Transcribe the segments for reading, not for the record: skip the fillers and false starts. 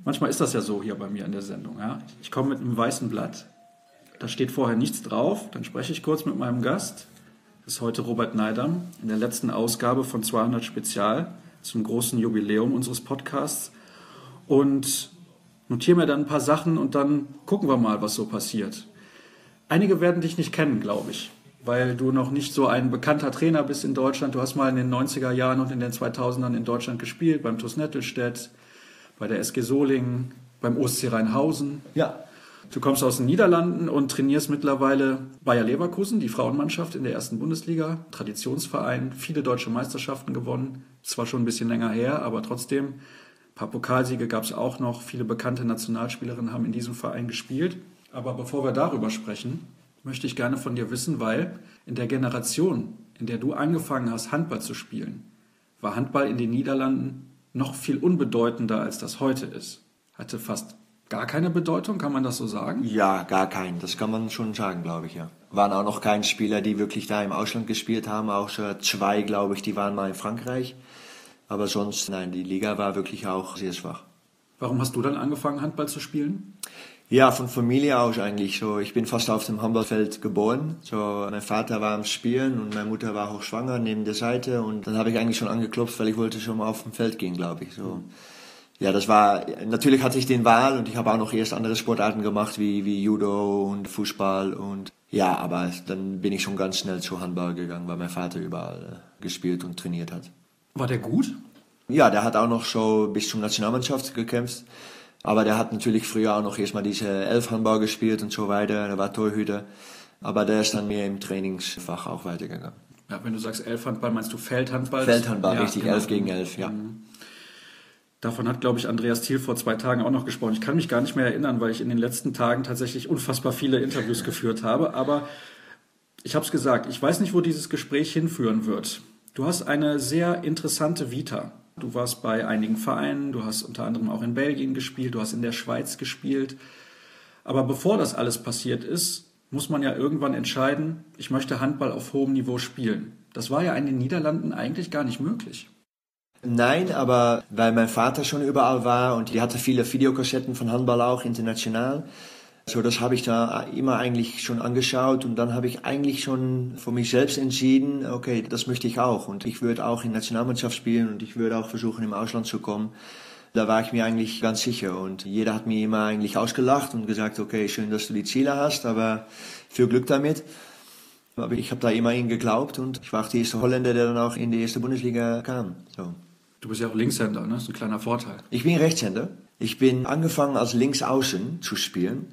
Manchmal ist das ja so hier bei mir in der Sendung. Ja? Ich komme mit einem weißen Blatt, da steht vorher nichts drauf, dann spreche ich kurz mit meinem Gast. Das ist heute Robert Neidam in der letzten Ausgabe von 200 Spezial zum großen Jubiläum unseres Podcasts und notiere mir dann ein paar Sachen und dann gucken wir mal, was so passiert. Einige werden dich nicht kennen, glaube ich, weil du noch nicht so ein bekannter Trainer bist in Deutschland. Du hast mal in den 90er Jahren und in den 2000ern in Deutschland gespielt, beim TuS Nettelstedt, bei der SG Solingen, beim OSC Rheinhausen. Ja. Du kommst aus den Niederlanden und trainierst mittlerweile Bayer Leverkusen, die Frauenmannschaft in der ersten Bundesliga, Traditionsverein, viele deutsche Meisterschaften gewonnen, zwar schon ein bisschen länger her, aber trotzdem, ein paar Pokalsiege gab es auch noch, viele bekannte Nationalspielerinnen haben in diesem Verein gespielt. Aber bevor wir darüber sprechen, möchte ich gerne von dir wissen, weil in der Generation, in der du angefangen hast, Handball zu spielen, war Handball in den Niederlanden noch viel unbedeutender, als das heute ist. Hatte fast gar keine Bedeutung, kann man das so sagen? Ja, gar keinen. Das kann man schon sagen, glaube ich, ja. Waren auch noch keine Spieler, die wirklich da im Ausland gespielt haben. Auch zwei, glaube ich, die waren mal in Frankreich. Aber sonst, nein, die Liga war wirklich auch sehr schwach. Warum hast du dann angefangen, Handball zu spielen? Ja, von Familie aus eigentlich. So, ich bin fast auf dem Handballfeld geboren. So, mein Vater war am Spielen und meine Mutter war auch schwanger neben der Seite. Und dann habe ich eigentlich schon angeklopft, weil ich wollte schon mal auf dem Feld gehen, glaube ich. So. Ja, das war, natürlich hatte ich den Wahl und ich habe auch noch erst andere Sportarten gemacht, wie Judo und Fußball und ja, aber dann bin ich schon ganz schnell zu Handball gegangen, weil mein Vater überall gespielt und trainiert hat. War der gut? Ja, der hat auch noch so bis zur Nationalmannschaft gekämpft, aber der hat natürlich früher auch noch erstmal diese Elfhandball gespielt und so weiter, der war Torhüter, aber der ist dann mehr im Trainingsfach auch weitergegangen. Ja, wenn du sagst Elfhandball, meinst du Feldhandball? Feldhandball, ja, richtig, genau. 11 gegen 11, ja. Davon hat, glaube ich, Andreas Thiel vor 2 Tagen auch noch gesprochen. Ich kann mich gar nicht mehr erinnern, weil ich in den letzten Tagen tatsächlich unfassbar viele Interviews geführt habe. Aber ich habe es gesagt, ich weiß nicht, wo dieses Gespräch hinführen wird. Du hast eine sehr interessante Vita. Du warst bei einigen Vereinen, du hast unter anderem auch in Belgien gespielt, du hast in der Schweiz gespielt. Aber bevor das alles passiert ist, muss man ja irgendwann entscheiden, ich möchte Handball auf hohem Niveau spielen. Das war ja in den Niederlanden eigentlich gar nicht möglich. Nein, aber weil mein Vater schon überall war und die hatte viele Videokassetten von Handball auch international, so das habe ich da immer eigentlich schon angeschaut und dann habe ich eigentlich schon für mich selbst entschieden, okay, das möchte ich auch und ich würde auch in der Nationalmannschaft spielen und ich würde auch versuchen im Ausland zu kommen. Da war ich mir eigentlich ganz sicher und jeder hat mir immer eigentlich ausgelacht und gesagt, okay, schön, dass du die Ziele hast, aber viel Glück damit. Aber ich habe da immerhin geglaubt und ich war auch der erste Holländer, der dann auch in die erste Bundesliga kam. So. Du bist ja auch Linkshänder, ne? Das ist ein kleiner Vorteil. Ich bin Rechtshänder. Ich bin angefangen als Linksaußen zu spielen.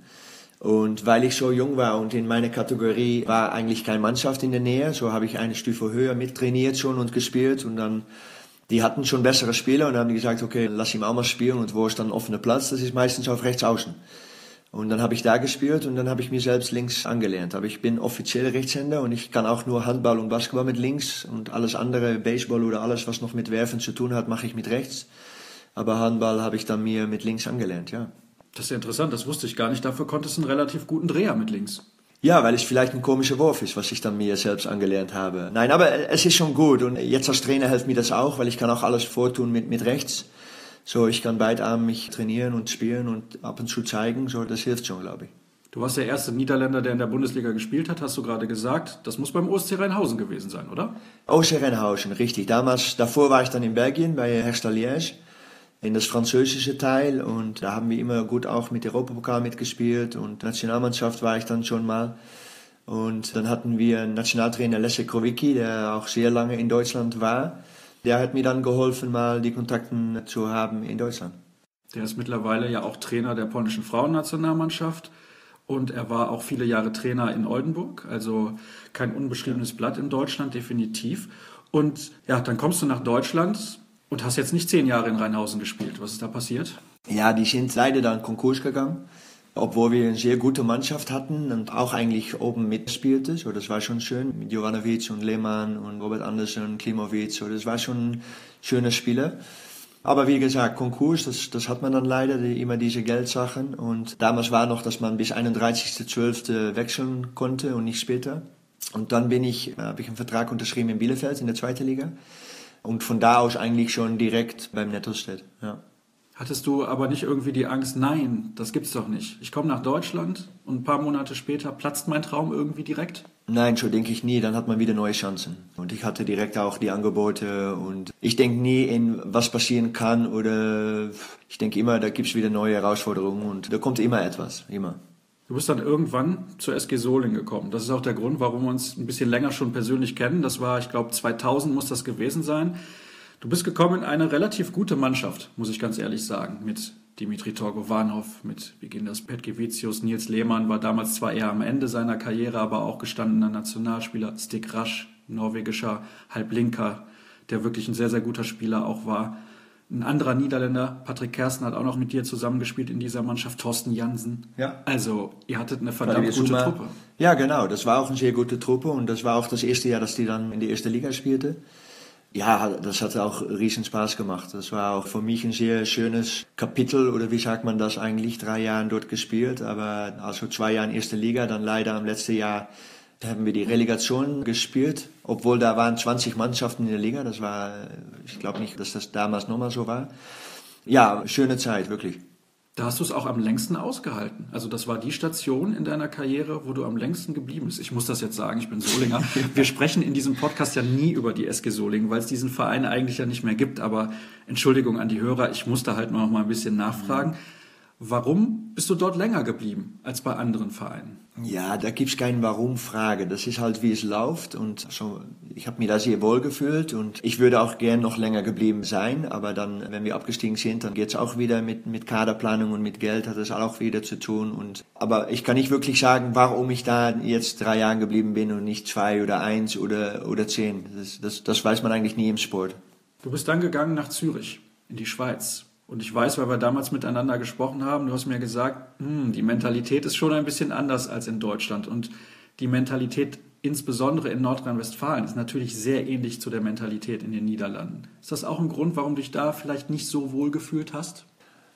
Und weil ich so jung war und in meiner Kategorie war eigentlich keine Mannschaft in der Nähe, so habe ich eine Stufe höher mittrainiert schon und gespielt. Und dann, die hatten schon bessere Spieler und dann haben die gesagt, okay, lass ihn auch mal spielen. Und wo ist dann offener Platz? Das ist meistens auf Rechtsaußen. Und dann habe ich da gespielt und dann habe ich mir selbst links angelernt. Aber ich bin offiziell Rechtshänder und ich kann auch nur Handball und Basketball mit links und alles andere, Baseball oder alles, was noch mit Werfen zu tun hat, mache ich mit rechts. Aber Handball habe ich dann mir mit links angelernt, ja. Das ist ja interessant, das wusste ich gar nicht. Dafür konntest du einen relativ guten Dreher mit links. Ja, weil es vielleicht ein komischer Wurf ist, was ich dann mir selbst angelernt habe. Nein, aber es ist schon gut und jetzt als Trainer hilft mir das auch, weil ich kann auch alles vortun mit rechts. So, ich kann beidarmig trainieren und spielen und ab und zu zeigen, so, das hilft schon, glaube ich. Du warst der erste Niederländer, der in der Bundesliga gespielt hat, hast du gerade gesagt. Das muss beim OSC Rheinhausen gewesen sein, oder? OSC Rheinhausen, richtig. Davor war ich dann in Belgien bei Hertha Liège, in das französische Teil und da haben wir immer gut auch mit Europapokal mitgespielt und Nationalmannschaft war ich dann schon mal. Und dann hatten wir einen Nationaltrainer Leszek Krowicki, der auch sehr lange in Deutschland war. Der hat mir dann geholfen, mal die Kontakte zu haben in Deutschland. Der ist mittlerweile ja auch Trainer der polnischen Frauennationalmannschaft und er war auch viele Jahre Trainer in Oldenburg, also kein unbeschriebenes Blatt in Deutschland, definitiv. Und ja, dann kommst du nach Deutschland und hast jetzt nicht 10 Jahre in Rheinhausen gespielt. Was ist da passiert? Ja, die sind leider dann Konkurs gegangen. Obwohl wir eine sehr gute Mannschaft hatten und auch eigentlich oben mitspielte. So, das war schon schön. Mit Jovanovic und Lehmann und Robert Andersen und Klimovic. So, das war schon schöne Spieler. Aber wie gesagt, Konkurs, das hat man dann leider, immer diese Geldsachen. Und damals war noch, dass man bis 31.12. wechseln konnte und nicht später. Und dann habe ich einen Vertrag unterschrieben in Bielefeld in der zweiten Liga. Und von da aus eigentlich schon direkt beim Nettelstedt, ja. Hattest du aber nicht irgendwie die Angst, nein, das gibt's doch nicht. Ich komme nach Deutschland und ein paar Monate später platzt mein Traum irgendwie direkt? Nein, so denke ich nie. Dann hat man wieder neue Chancen. Und ich hatte direkt auch die Angebote. Und ich denke nie in, was passieren kann. Oder ich denke immer, da gibt's wieder neue Herausforderungen. Und da kommt immer etwas, immer. Du bist dann irgendwann zur SG Solingen gekommen. Das ist auch der Grund, warum wir uns ein bisschen länger schon persönlich kennen. Das war, ich glaube, 2000 muss das gewesen sein. Du bist gekommen in eine relativ gute Mannschaft, muss ich ganz ehrlich sagen, mit Dimitri Torgovanov, mit Virginijus Petkevičius, Nils Lehmann war damals zwar eher am Ende seiner Karriere, aber auch gestandener Nationalspieler, Stig Rasch, norwegischer Halblinker, der wirklich ein sehr, sehr guter Spieler auch war. Ein anderer Niederländer, Patrick Kersten, hat auch noch mit dir zusammengespielt in dieser Mannschaft, Thorsten Jansen. Ja. Also, ihr hattet eine verdammt gute Truppe. Ja, genau, das war auch eine sehr gute Truppe und das war auch das erste Jahr, dass die dann in die erste Liga spielte. Ja, das hat auch riesen Spaß gemacht. Das war auch für mich ein sehr schönes Kapitel, oder wie sagt man das eigentlich, 3 Jahre dort gespielt, aber also 2 Jahre in erster Liga, dann leider im letzten Jahr haben wir die Relegation gespielt, obwohl da waren 20 Mannschaften in der Liga, das war, ich glaube nicht, dass das damals nochmal so war. Ja, schöne Zeit, wirklich. Da hast du es auch am längsten ausgehalten. Also das war die Station in deiner Karriere, wo du am längsten geblieben bist. Ich muss das jetzt sagen, ich bin Solinger. Wir sprechen in diesem Podcast ja nie über die SG Solingen, weil es diesen Verein eigentlich ja nicht mehr gibt. Aber Entschuldigung an die Hörer, ich muss da halt noch mal ein bisschen nachfragen. Warum bist du dort länger geblieben als bei anderen Vereinen? Ja, da gibt's keine Warum-Frage. Das ist halt, wie es läuft. Und so, ich habe mich da sehr wohl gefühlt und ich würde auch gern noch länger geblieben sein. Aber dann, wenn wir abgestiegen sind, dann geht's auch wieder mit Kaderplanung und mit Geld hat es auch wieder zu tun. Aber ich kann nicht wirklich sagen, warum ich da jetzt 3 Jahre geblieben bin und nicht 2 oder 1 oder 10. Das weiß man eigentlich nie im Sport. Du bist dann gegangen nach Zürich, in die Schweiz. Und ich weiß, weil wir damals miteinander gesprochen haben, du hast mir gesagt, die Mentalität ist schon ein bisschen anders als in Deutschland. Und die Mentalität insbesondere in Nordrhein-Westfalen ist natürlich sehr ähnlich zu der Mentalität in den Niederlanden. Ist das auch ein Grund, warum du dich da vielleicht nicht so wohl gefühlt hast?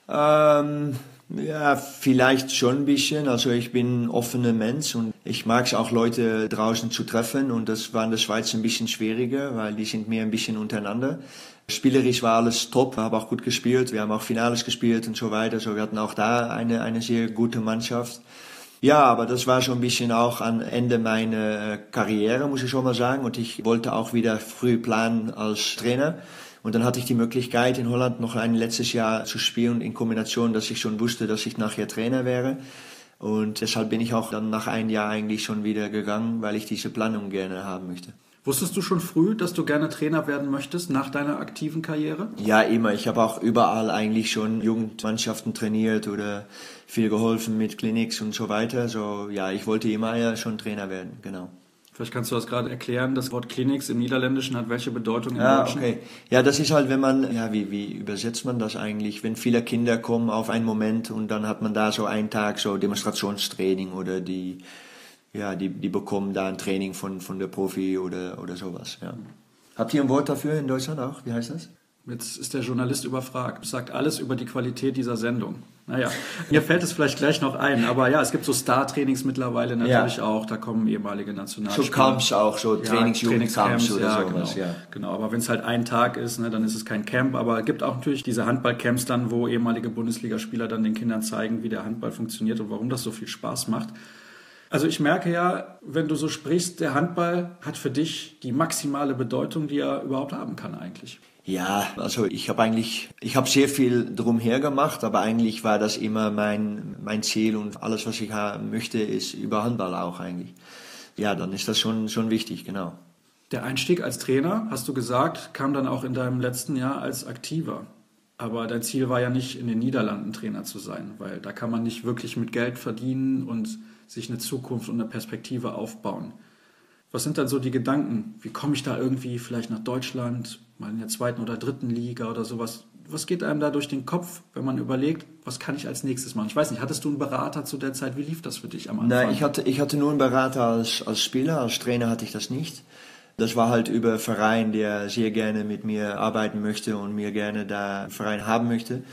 Ja, vielleicht schon ein bisschen. Also ich bin ein offener Mensch und ich mag es auch, Leute draußen zu treffen. Und das war in der Schweiz ein bisschen schwieriger, weil die sind mehr ein bisschen untereinander. Spielerisch war alles top, habe auch gut gespielt. Wir haben auch Finales gespielt und so weiter. So, wir hatten auch da eine sehr gute Mannschaft. Ja, aber das war schon ein bisschen auch am Ende meiner Karriere, muss ich schon mal sagen. Und ich wollte auch wieder früh planen als Trainer. Und dann hatte ich die Möglichkeit, in Holland noch ein letztes Jahr zu spielen, in Kombination, dass ich schon wusste, dass ich nachher Trainer wäre. Und deshalb bin ich auch dann nach 1 Jahr eigentlich schon wieder gegangen, weil ich diese Planung gerne haben möchte. Wusstest du schon früh, dass du gerne Trainer werden möchtest nach deiner aktiven Karriere? Ja, immer. Ich habe auch überall eigentlich schon Jugendmannschaften trainiert oder viel geholfen mit Clinics und so weiter. So, ja, ich wollte immer ja schon Trainer werden, genau. Vielleicht kannst du das gerade erklären. Das Wort Clinics im Niederländischen hat welche Bedeutung im Deutschen? Okay. Ja, das ist halt, wenn man, ja, wie übersetzt man das eigentlich? Wenn viele Kinder kommen auf einen Moment und dann hat man da so einen Tag so Demonstrationstraining oder die bekommen da ein Training von der Profi oder sowas, ja. Habt ihr ein Wort dafür in Deutschland auch? Wie heißt das? Jetzt ist der Journalist überfragt. Sagt alles über die Qualität dieser Sendung. Naja, mir fällt es vielleicht gleich noch ein. Aber ja, es gibt so Star-Trainings mittlerweile natürlich auch. Da kommen ehemalige Nationalspieler. So Camps auch, so Trainingscamps oder ja, sowas. Genau. Ja, genau. Aber wenn es halt ein Tag ist, ne, dann ist es kein Camp. Aber es gibt auch natürlich diese Handballcamps dann, wo ehemalige Bundesligaspieler dann den Kindern zeigen, wie der Handball funktioniert und warum das so viel Spaß macht. Also ich merke ja, wenn du so sprichst, der Handball hat für dich die maximale Bedeutung, die er überhaupt haben kann eigentlich. Ja, also ich habe sehr viel drumher gemacht, aber eigentlich war das immer mein Ziel und alles, was ich haben möchte, ist über Handball auch eigentlich. Ja, dann ist das schon wichtig, genau. Der Einstieg als Trainer, hast du gesagt, kam dann auch in deinem letzten Jahr als Aktiver. Aber dein Ziel war ja nicht, in den Niederlanden Trainer zu sein, weil da kann man nicht wirklich mit Geld verdienen und sich eine Zukunft und eine Perspektive aufbauen. Was sind dann so die Gedanken? Wie komme ich da irgendwie vielleicht nach Deutschland, mal in der 2. oder 3. Liga oder sowas? Was geht einem da durch den Kopf, wenn man überlegt, was kann ich als nächstes machen? Ich weiß nicht, hattest du einen Berater zu der Zeit? Wie lief das für dich am Anfang? Nein, ich hatte nur einen Berater als Spieler, als Trainer hatte ich das nicht. Das war halt über einen Verein, der sehr gerne mit mir arbeiten möchte und mir gerne da einen Verein haben möchte.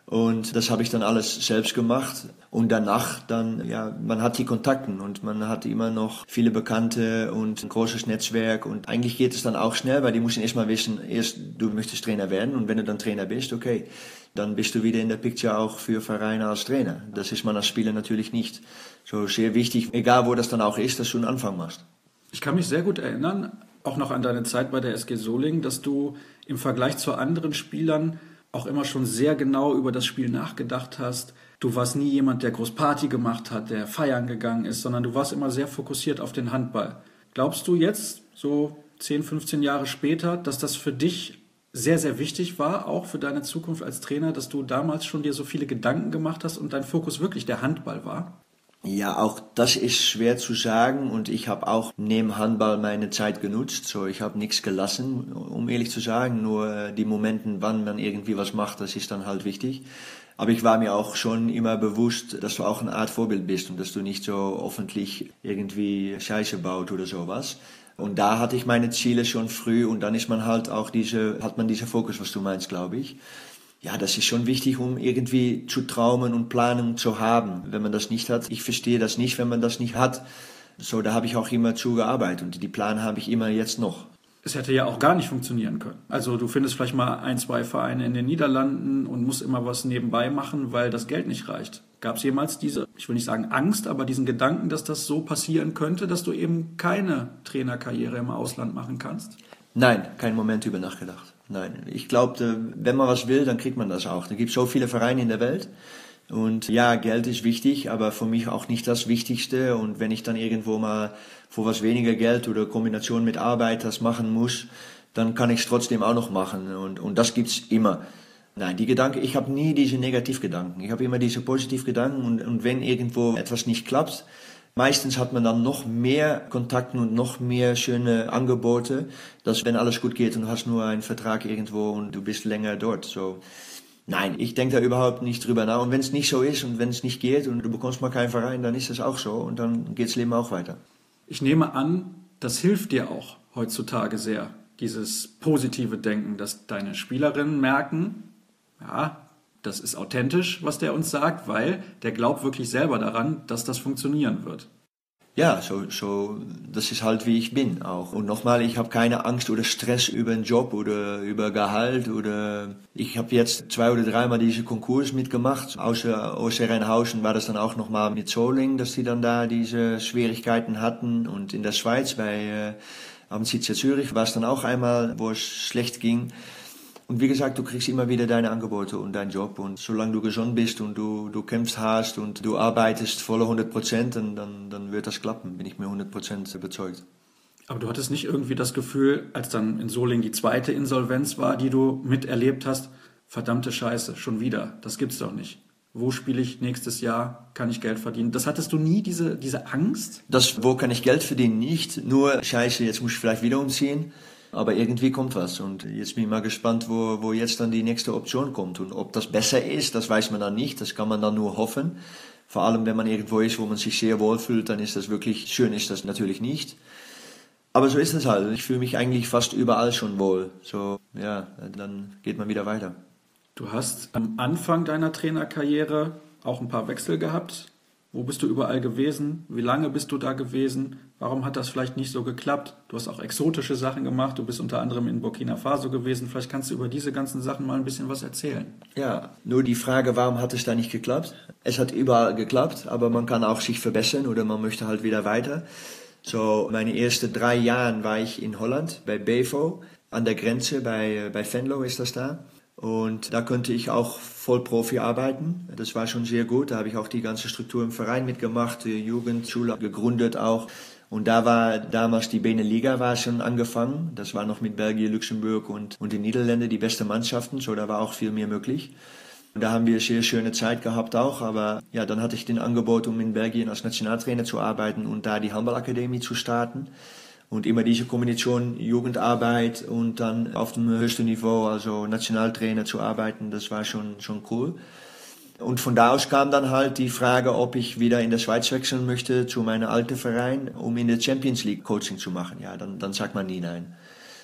Und das habe ich dann alles selbst gemacht. Und danach dann, ja, man hat die Kontakten und man hat immer noch viele Bekannte und ein großes Netzwerk. Und eigentlich geht es dann auch schnell, weil die müssen erstmal wissen, erst du möchtest Trainer werden und wenn du dann Trainer bist, okay, dann bist du wieder in der Picture auch für Vereine als Trainer. Das ist man als Spieler natürlich nicht. So sehr wichtig, egal wo das dann auch ist, dass du einen Anfang machst. Ich kann mich sehr gut erinnern, auch noch an deine Zeit bei der SG Solingen, dass du im Vergleich zu anderen Spielern auch immer schon sehr genau über das Spiel nachgedacht hast. Du warst nie jemand, der groß Party gemacht hat, der feiern gegangen ist, sondern du warst immer sehr fokussiert auf den Handball. Glaubst du jetzt, so 10, 15 Jahre später, dass das für dich sehr, sehr wichtig war, auch für deine Zukunft als Trainer, dass du damals schon dir so viele Gedanken gemacht hast und dein Fokus wirklich der Handball war? Ja, auch das ist schwer zu sagen und ich habe auch neben Handball meine Zeit genutzt. So, ich habe nichts gelassen, um ehrlich zu sagen. Nur die Momente, wann man irgendwie was macht, das ist dann halt wichtig. Aber ich war mir auch schon immer bewusst, dass du auch eine Art Vorbild bist und dass du nicht so öffentlich irgendwie Scheiße baut oder sowas. Und da hatte ich meine Ziele schon früh und dann ist man halt auch hat man diesen Fokus, was du meinst, glaube ich. Ja, das ist schon wichtig, um irgendwie zu träumen und Planung zu haben. Wenn man das nicht hat, ich verstehe das nicht, wenn man das nicht hat. So, da habe ich auch immer zugearbeitet und die Pläne habe ich immer jetzt noch. Es hätte ja auch gar nicht funktionieren können. Also du findest vielleicht mal 1, 2 Vereine in den Niederlanden und musst immer was nebenbei machen, weil das Geld nicht reicht. Gab es jemals diese, ich will nicht sagen Angst, aber diesen Gedanken, dass das so passieren könnte, dass du eben keine Trainerkarriere im Ausland machen kannst? Nein, keinen Moment über nachgedacht. Nein, ich glaube, wenn man was will, dann kriegt man das auch. Da gibt so viele Vereine in der Welt. Und ja, Geld ist wichtig, aber für mich auch nicht das Wichtigste. Und wenn ich dann irgendwo mal für was weniger Geld oder Kombination mit Arbeit das machen muss, dann kann ich es trotzdem auch noch machen. Und das gibt's immer. Nein, die Gedanken, ich habe nie diese Negativgedanken. Ich habe immer diese Positivgedanken. Und wenn irgendwo etwas nicht klappt, meistens hat man dann noch mehr Kontakte und noch mehr schöne Angebote, dass wenn alles gut geht und du hast nur einen Vertrag irgendwo und du bist länger dort. So, nein, ich denke da überhaupt nicht drüber nach. Und wenn es nicht so ist und wenn es nicht geht und du bekommst mal keinen Verein, dann ist es auch so und dann geht das Leben auch weiter. Ich nehme an, das hilft dir auch heutzutage sehr, dieses positive Denken, dass deine Spielerinnen merken, ja, das ist authentisch, was der uns sagt, weil der glaubt wirklich selber daran, dass das funktionieren wird. Ja, so, das ist halt wie ich bin auch. Und nochmal, ich habe keine Angst oder Stress über einen Job oder über Gehalt oder ich habe jetzt 2 oder 3 Mal diese Konkurs mitgemacht. Außer Rheinhausen war das dann auch nochmal mit Solingen, dass die dann da diese Schwierigkeiten hatten. Und in der Schweiz bei Amtsitzer Zürich war es dann auch einmal, wo es schlecht ging. Und wie gesagt, du kriegst immer wieder deine Angebote und deinen Job. Und solange du gesund bist und du kämpfst hast und du arbeitest volle 100%, dann wird das klappen, bin ich mir 100% überzeugt. Aber du hattest nicht irgendwie das Gefühl, als dann in Solingen die zweite Insolvenz war, die du miterlebt hast, verdammte Scheiße, schon wieder, das gibt's doch nicht. Wo spiele ich nächstes Jahr, kann ich Geld verdienen? Das hattest du nie, diese Angst? Wo kann ich Geld verdienen? Nicht. Nur, Scheiße, jetzt muss ich vielleicht wieder umziehen. Aber irgendwie kommt was und jetzt bin ich mal gespannt, wo jetzt dann die nächste Option kommt. Und ob das besser ist, das weiß man dann nicht, das kann man dann nur hoffen. Vor allem, wenn man irgendwo ist, wo man sich sehr wohl fühlt, dann ist das wirklich, schön ist das natürlich nicht. Aber so ist es halt, ich fühle mich eigentlich fast überall schon wohl. So, ja, dann geht man wieder weiter. Du hast am Anfang deiner Trainerkarriere auch ein paar Wechsel gehabt. Wo bist du überall gewesen? Wie lange bist du da gewesen? Warum hat das vielleicht nicht so geklappt? Du hast auch exotische Sachen gemacht. Du bist unter anderem in Burkina Faso gewesen. Vielleicht kannst du über diese ganzen Sachen mal ein bisschen was erzählen. Ja, nur die Frage, warum hat es da nicht geklappt? Es hat überall geklappt, aber man kann auch sich verbessern oder man möchte halt wieder weiter. So, meine ersten 3 Jahre war ich in Holland bei Bevo an der Grenze bei Venlo ist das da. Und da konnte ich auch Vollprofi arbeiten. Das war schon sehr gut. Da habe ich auch die ganze Struktur im Verein mitgemacht, die Jugendschule gegründet auch. Und da war damals die Beneliga war schon angefangen. Das war noch mit Belgien, Luxemburg und den Niederlanden die beste Mannschaften. So, da war auch viel mehr möglich. Und da haben wir sehr schöne Zeit gehabt auch. Aber ja, dann hatte ich den Angebot, um in Belgien als Nationaltrainer zu arbeiten und da die Handballakademie zu starten. Und immer diese Kombination Jugendarbeit und dann auf dem höchsten Niveau, also Nationaltrainer zu arbeiten, das war schon cool. Und von da aus kam dann halt die Frage, ob ich wieder in der Schweiz wechseln möchte zu meinem alten Verein, um in der Champions League Coaching zu machen. Ja, dann sagt man nie nein.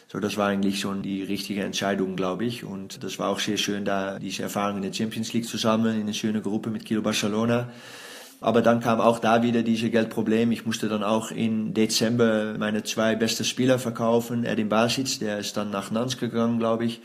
So, das war eigentlich schon die richtige Entscheidung, glaube ich. Und das war auch sehr schön, da diese Erfahrung in der Champions League zu sammeln, in eine schöne Gruppe mit Kilo Barcelona. Aber dann kam auch da wieder diese Geldproblem. Ich musste dann auch im Dezember meine 2 besten Spieler verkaufen. Edin Basic, der ist dann nach Nantes gegangen, glaube ich.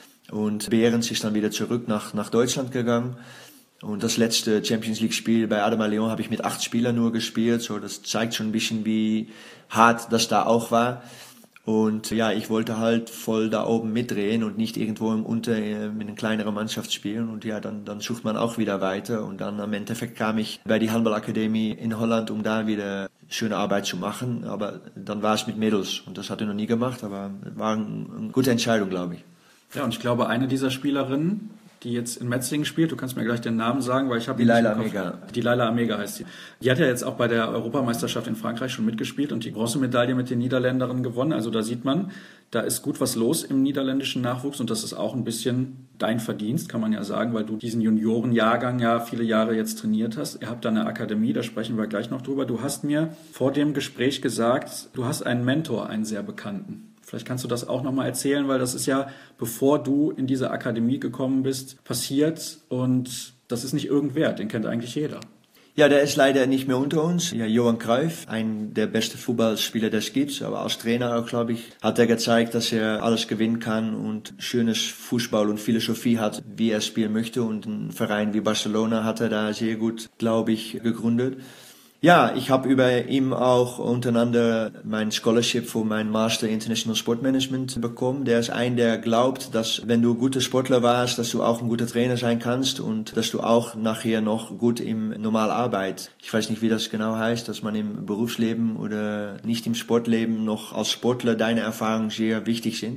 Und Behrens ist dann wieder zurück nach Deutschland gegangen. Und das letzte Champions League Spiel bei Adama Lyon habe ich mit 8 Spielern nur gespielt. So, das zeigt schon ein bisschen, wie hart das da auch war. Und ja, ich wollte halt voll da oben mitdrehen und nicht irgendwo im Unter mit einer kleineren Mannschaft spielen. Und ja, dann sucht man auch wieder weiter. Und dann am Endeffekt kam ich bei die Handballakademie in Holland, um da wieder schöne Arbeit zu machen. Aber dann war es mit Mädels und das hatte ich noch nie gemacht, aber war eine gute Entscheidung, glaube ich. Ja, und ich glaube, eine dieser Spielerinnen, die jetzt in Metzingen spielt, du kannst mir gleich den Namen sagen, weil ich habe... Die Laila Amega. Die Laila Amega heißt sie. Die hat ja jetzt auch bei der Europameisterschaft in Frankreich schon mitgespielt und die Bronzemedaille mit den Niederländerinnen gewonnen. Also da sieht man, da ist gut was los im niederländischen Nachwuchs und das ist auch ein bisschen dein Verdienst, kann man ja sagen, weil du diesen Juniorenjahrgang ja viele Jahre jetzt trainiert hast. Ihr habt da eine Akademie, da sprechen wir gleich noch drüber. Du hast mir vor dem Gespräch gesagt, du hast einen Mentor, einen sehr bekannten. Vielleicht kannst du das auch nochmal erzählen, weil das ist ja, bevor du in diese Akademie gekommen bist, passiert und das ist nicht irgendwer, den kennt eigentlich jeder. Ja, der ist leider nicht mehr unter uns. Ja, Johan Cruyff, ein der besten Fußballspieler, das es gibt, aber als Trainer auch, glaube ich, hat er gezeigt, dass er alles gewinnen kann und schönes Fußball und Philosophie hat, wie er spielen möchte und ein Verein wie Barcelona hat er da sehr gut, glaube ich, gegründet. Ja, ich habe über ihm auch untereinander mein Scholarship für mein Master International Sport Management bekommen. Der ist ein, der glaubt, dass wenn du guter Sportler warst, dass du auch ein guter Trainer sein kannst und dass du auch nachher noch gut im Normalarbeit, ich weiß nicht, wie das genau heißt, dass man im Berufsleben oder nicht im Sportleben noch als Sportler deine Erfahrungen sehr wichtig sind.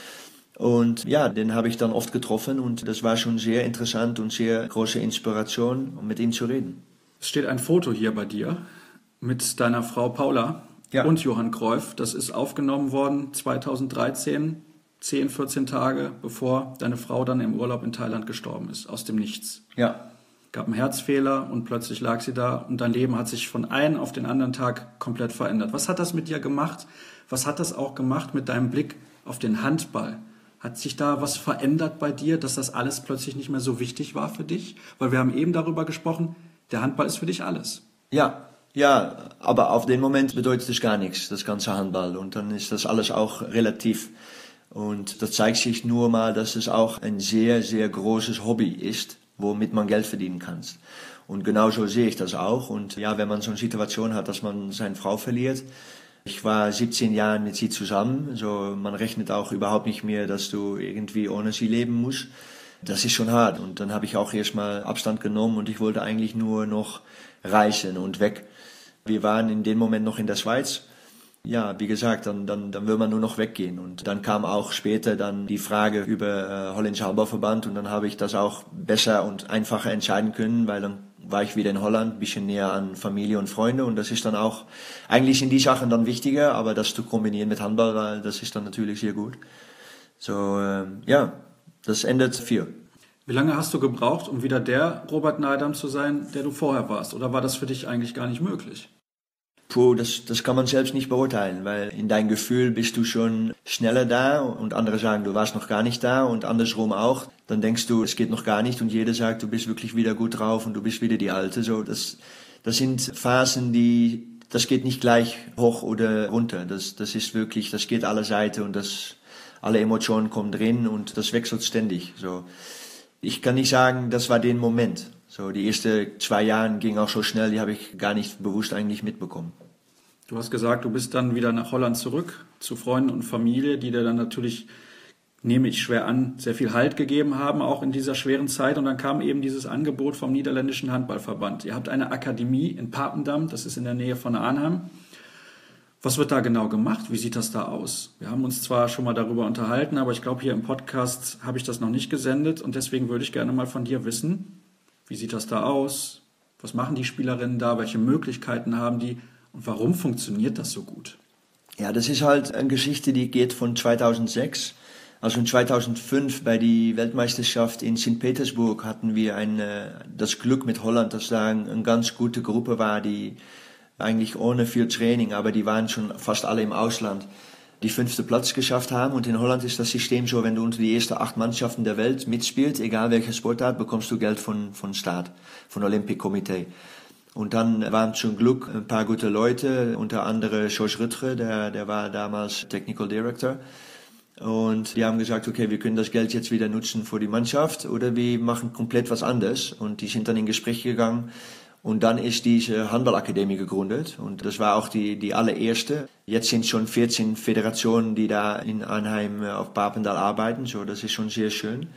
Und ja, den habe ich dann oft getroffen und das war schon sehr interessant und sehr große Inspiration, um mit ihm zu reden. Es steht ein Foto hier bei dir mit deiner Frau Paula und Johann Cruyff. Das ist aufgenommen worden 2013, 10, 14 Tage bevor deine Frau dann im Urlaub in Thailand gestorben ist, aus dem Nichts. Ja. Gab einen Herzfehler und plötzlich lag sie da und dein Leben hat sich von einem auf den anderen Tag komplett verändert. Was hat das mit dir gemacht? Was hat das auch gemacht mit deinem Blick auf den Handball? Hat sich da was verändert bei dir, dass das alles plötzlich nicht mehr so wichtig war für dich? Weil wir haben eben darüber gesprochen, der Handball ist für dich alles. Ja, aber auf den Moment bedeutet es gar nichts, das ganze Handball. Und dann ist das alles auch relativ. Und das zeigt sich nur mal, dass es auch ein sehr, sehr großes Hobby ist, womit man Geld verdienen kann. Und genauso sehe ich das auch. Und ja, wenn man so eine Situation hat, dass man seine Frau verliert. Ich war 17 Jahre mit sie zusammen. So, man rechnet auch überhaupt nicht mehr, dass du irgendwie ohne sie leben musst. Das ist schon hart und dann habe ich auch erstmal Abstand genommen und ich wollte eigentlich nur noch reisen und weg. Wir waren in dem Moment noch in der Schweiz. Ja, wie gesagt, dann will man nur noch weggehen und dann kam auch später dann die Frage über Holländischer Handballverband und dann habe ich das auch besser und einfacher entscheiden können, weil dann war ich wieder in Holland, ein bisschen näher an Familie und Freunde und das ist dann auch, eigentlich sind die Sachen dann wichtiger, aber das zu kombinieren mit Handball, das ist dann natürlich sehr gut. So, das ändert viel. Wie lange hast du gebraucht, um wieder der Robert Neidam zu sein, der du vorher warst? Oder war das für dich eigentlich gar nicht möglich? Das kann man selbst nicht beurteilen, weil in deinem Gefühl bist du schon schneller da und andere sagen, du warst noch gar nicht da und andersrum auch. Dann denkst du, es geht noch gar nicht und jeder sagt, du bist wirklich wieder gut drauf und du bist wieder die Alte. So, das sind Phasen, das geht nicht gleich hoch oder runter. Das ist wirklich, das geht alle Seiten und alle Emotionen kommen drin und das wechselt ständig. So, ich kann nicht sagen, das war der Moment. So, die ersten 2 Jahre ging auch so schnell, die habe ich gar nicht bewusst eigentlich mitbekommen. Du hast gesagt, du bist dann wieder nach Holland zurück zu Freunden und Familie, die dir dann natürlich, nehme ich schwer an, sehr viel Halt gegeben haben, auch in dieser schweren Zeit. Und dann kam eben dieses Angebot vom Niederländischen Handballverband. Ihr habt eine Akademie in Papendam, das ist in der Nähe von Arnhem. Was wird da genau gemacht? Wie sieht das da aus? Wir haben uns zwar schon mal darüber unterhalten, aber ich glaube, hier im Podcast habe ich das noch nicht gesendet. Und deswegen würde ich gerne mal von dir wissen, wie sieht das da aus? Was machen die Spielerinnen da? Welche Möglichkeiten haben die? Und warum funktioniert das so gut? Ja, das ist halt eine Geschichte, die geht von 2006. Also in 2005 bei der Weltmeisterschaft in St. Petersburg hatten wir das Glück mit Holland, dass da eine ganz gute Gruppe war, die eigentlich ohne viel Training, aber die waren schon fast alle im Ausland. die 5. Platz geschafft haben. Und in Holland ist das System so, wenn du unter die ersten 8 Mannschaften der Welt mitspielst, egal welcher Sportart, bekommst du Geld von Staat, von Olympic Komitee. Und dann waren zum Glück ein paar gute Leute, unter anderem George Rütger, der war damals Technical Director. Und die haben gesagt, okay, wir können das Geld jetzt wieder nutzen für die Mannschaft oder wir machen komplett was anderes. Und die sind dann in Gespräch gegangen. Und dann ist diese Handballakademie gegründet. Und das war auch die allererste. Jetzt sind schon 14 Föderationen, die da in Arnhem auf Papendal arbeiten. So, das ist schon sehr schön.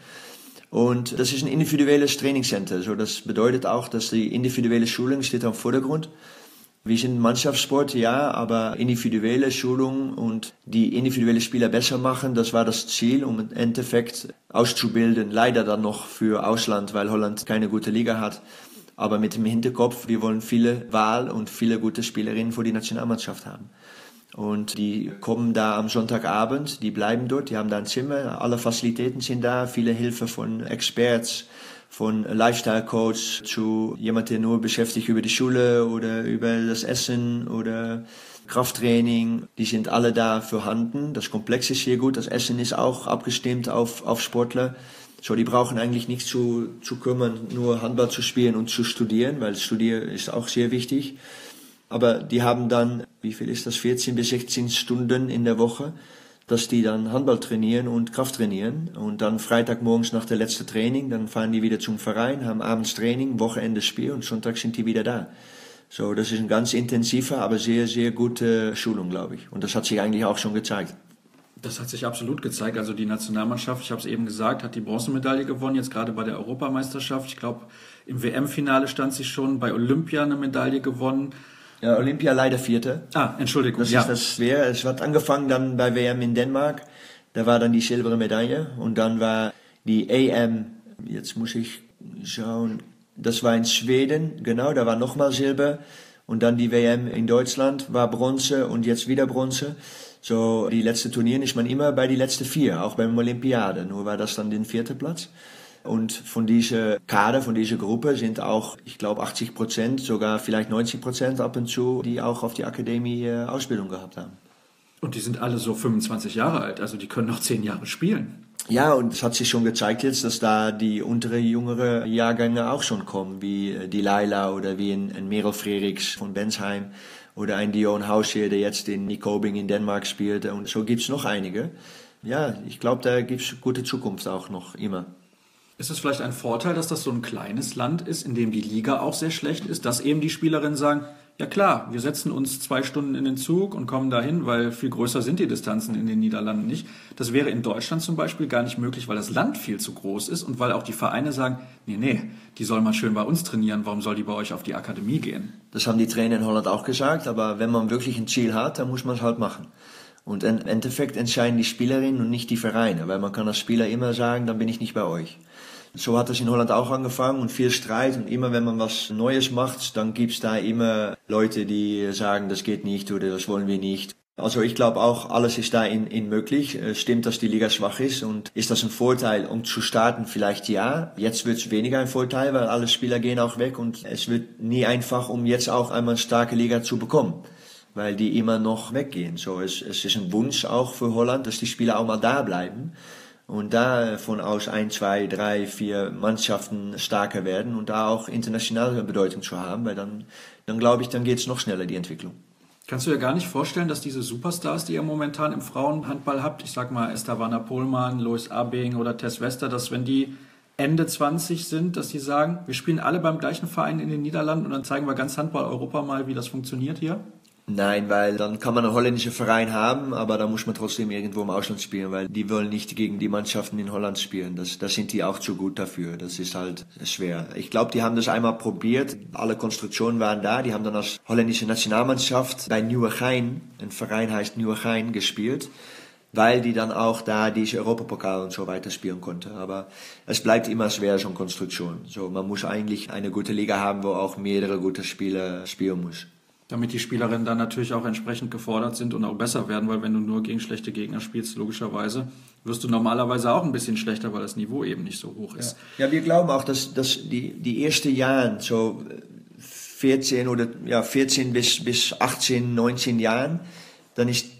Und das ist ein individuelles Trainingscenter. So, das bedeutet auch, dass die individuelle Schulung steht am Vordergrund. Wir sind Mannschaftssport, ja, aber individuelle Schulung und die individuelle Spieler besser machen, das war das Ziel, um im Endeffekt auszubilden. Leider dann noch für Ausland, weil Holland keine gute Liga hat. Aber mit dem Hinterkopf, wir wollen viele Wahl und viele gute Spielerinnen für die Nationalmannschaft haben. Und die kommen da am Sonntagabend, die bleiben dort, die haben da ein Zimmer, alle Facilitäten sind da, viele Hilfe von Experts, von Lifestyle-Coach zu jemand, der nur beschäftigt über die Schule oder über das Essen oder Krafttraining. Die sind alle da vorhanden. Das Komplex ist sehr gut, das Essen ist auch abgestimmt auf Sportler. So, die brauchen eigentlich nicht zu kümmern, nur Handball zu spielen und zu studieren, weil Studieren ist auch sehr wichtig. Aber die haben dann, wie viel ist das, 14 bis 16 Stunden in der Woche, dass die dann Handball trainieren und Kraft trainieren. Und dann Freitagmorgens nach der letzten Training, dann fahren die wieder zum Verein, haben abends Training, Wochenende Spiel und Sonntag sind die wieder da. So, das ist eine ganz intensive, aber sehr, sehr gute Schulung, glaube ich. Und das hat sich eigentlich auch schon gezeigt. Das hat sich absolut gezeigt. Also die Nationalmannschaft, ich habe es eben gesagt, hat die Bronzemedaille gewonnen, jetzt gerade bei der Europameisterschaft. Ich glaube, im WM-Finale stand sie schon, bei Olympia eine Medaille gewonnen. Ja, Olympia leider 4. Entschuldigung. Das ist das schwer. Es hat angefangen dann bei WM in Dänemark. Da war dann die silberne Medaille. Und dann war die AM, jetzt muss ich schauen, das war in Schweden, genau, da war nochmal Silber. Und dann die WM in Deutschland war Bronze und jetzt wieder Bronze. So, die letzte Turnieren ist man immer bei die letzten 4, auch beim Olympiade. Nur war das dann den 4. Platz. Und von dieser Kader, von dieser Gruppe sind auch, ich glaube, 80%, sogar vielleicht 90% ab und zu, die auch auf die Akademie Ausbildung gehabt haben. Und die sind alle so 25 Jahre alt, also die können noch 10 Jahre spielen. Ja, und es hat sich schon gezeigt jetzt, dass da die jüngere Jahrgänge auch schon kommen, wie die Laila oder wie ein Merel Frerichs von Bensheim oder ein Dion Hausheer, der jetzt in Nykøbing in Dänemark spielt. Und so gibt's noch einige. Ja, ich glaube, da gibt's gute Zukunft auch noch immer. Ist es vielleicht ein Vorteil, dass das so ein kleines Land ist, in dem die Liga auch sehr schlecht ist, dass eben die Spielerinnen sagen, ja klar, wir setzen uns 2 Stunden in den Zug und kommen dahin, weil viel größer sind die Distanzen in den Niederlanden nicht. Das wäre in Deutschland zum Beispiel gar nicht möglich, weil das Land viel zu groß ist und weil auch die Vereine sagen, nee, die soll mal schön bei uns trainieren, warum soll die bei euch auf die Akademie gehen? Das haben die Trainer in Holland auch gesagt, aber wenn man wirklich ein Ziel hat, dann muss man es halt machen. Und im Endeffekt entscheiden die Spielerinnen und nicht die Vereine, weil man kann als Spieler immer sagen, dann bin ich nicht bei euch. So hat es in Holland auch angefangen und viel Streit und immer wenn man was Neues macht, dann gibt's da immer Leute, die sagen, das geht nicht oder das wollen wir nicht. Also ich glaube auch, alles ist da in möglich. Stimmt, dass die Liga schwach ist und ist das ein Vorteil, um zu starten? Vielleicht ja. Jetzt wird es weniger ein Vorteil, weil alle Spieler gehen auch weg und es wird nie einfach, um jetzt auch einmal eine starke Liga zu bekommen, weil die immer noch weggehen. So, es ist ein Wunsch auch für Holland, dass die Spieler auch mal da bleiben. Und davon aus 1, 2, 3, 4 Mannschaften stärker werden und da auch internationale Bedeutung zu haben, weil dann glaube ich, dann geht's noch schneller, die Entwicklung. Kannst du dir gar nicht vorstellen, dass diese Superstars, die ihr momentan im Frauenhandball habt, ich sag mal Esther Vanna-Pohlmann, Lois Abing oder Tess Wester, dass wenn die Ende 20 sind, dass die sagen, wir spielen alle beim gleichen Verein in den Niederlanden und dann zeigen wir ganz Handball-Europa mal, wie das funktioniert hier? Nein, weil dann kann man einen holländischen Verein haben, aber da muss man trotzdem irgendwo im Ausland spielen, weil die wollen nicht gegen die Mannschaften in Holland spielen. Da sind die auch zu gut dafür. Das ist halt schwer. Ich glaube, die haben das einmal probiert. Alle Konstruktionen waren da. Die haben dann als holländische Nationalmannschaft bei Nieuwegein, ein Verein heißt Nieuwegein, gespielt, weil die dann auch da diese Europapokal und so weiter spielen konnten. Aber es bleibt immer schwer, so eine Konstruktion. So, man muss eigentlich eine gute Liga haben, wo auch mehrere gute Spieler spielen muss. Damit die Spielerinnen dann natürlich auch entsprechend gefordert sind und auch besser werden, weil wenn du nur gegen schlechte Gegner spielst, logischerweise, wirst du normalerweise auch ein bisschen schlechter, weil das Niveau eben nicht so hoch ist. Ja, wir glauben auch, dass die ersten Jahre, so 14 bis 18, 19 Jahren, dann ist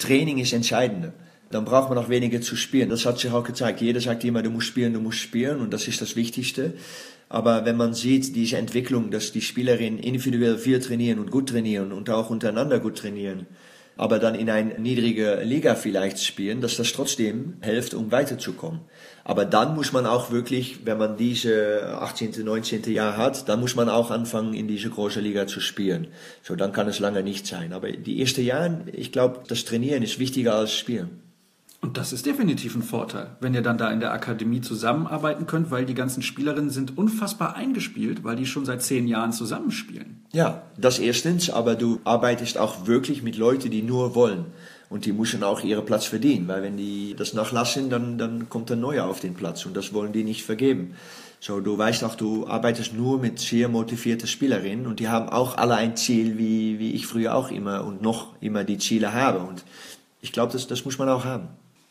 Training ist entscheidender. Dann braucht man auch weniger zu spielen. Das hat sich auch gezeigt. Jeder sagt immer, du musst spielen und das ist das Wichtigste. Aber wenn man sieht, diese Entwicklung, dass die Spielerinnen individuell viel trainieren und gut trainieren und auch untereinander gut trainieren, aber dann in eine niedrige Liga vielleicht spielen, dass das trotzdem hilft, um weiterzukommen. Aber dann muss man auch wirklich, wenn man diese 18., 19. Jahr hat, dann muss man auch anfangen, in diese große Liga zu spielen. So, dann kann es lange nicht sein. Aber die ersten Jahre, ich glaube, das Trainieren ist wichtiger als Spielen. Und das ist definitiv ein Vorteil, wenn ihr dann da in der Akademie zusammenarbeiten könnt, weil die ganzen Spielerinnen sind unfassbar eingespielt, weil die schon seit 10 Jahren zusammenspielen. Ja, das erstens, aber du arbeitest auch wirklich mit Leuten, die nur wollen. Und die müssen auch ihren Platz verdienen, weil wenn die das nachlassen, dann kommt ein Neuer auf den Platz und das wollen die nicht vergeben. So, du weißt auch, du arbeitest nur mit sehr motivierten Spielerinnen und die haben auch alle ein Ziel, wie ich früher auch immer und noch immer die Ziele habe. Und ich glaube, das muss man auch haben.